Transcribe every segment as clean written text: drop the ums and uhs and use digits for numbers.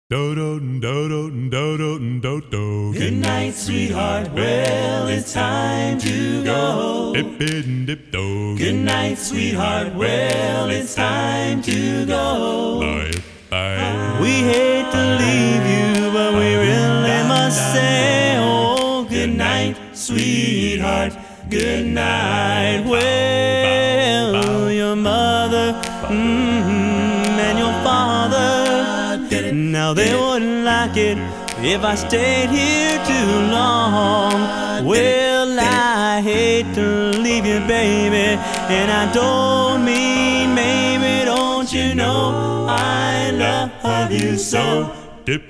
Good night, sweetheart. Well, it's time to go. Good night, sweetheart. Well, it's time to go. We hate to leave you, but we really must say, oh, good night, sweetheart. Good night. Well, your mother and your father, now they wouldn't like it if I stayed here too long. Well, I hate to leave you, baby, and I don't mean maybe. Don't you know I love you so? Good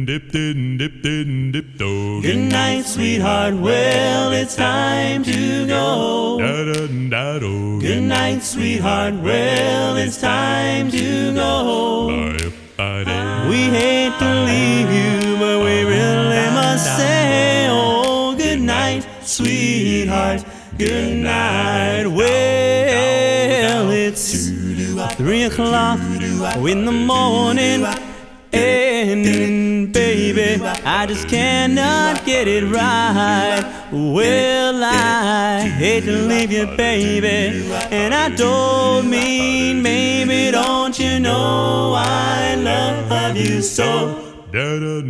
night, sweetheart. Well, it's time to go. Good night, sweetheart. Well, it's time to go. We hate to leave you, but we really must say, oh, good night, sweetheart. Good night. Well, it's 3 o'clock in the morning, and baby, I just cannot get it right. Well, I hate to leave you, baby, and I don't mean maybe. Don't you know I love you so? Good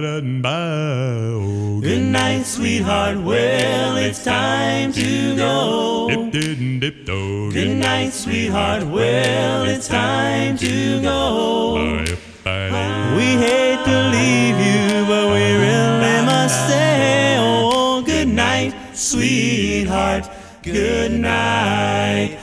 night, sweetheart. Well, it's time to go. Good night, sweetheart. Well, it's time to go. We hate to leave you, but we really must say, oh, good night, sweetheart. Good night.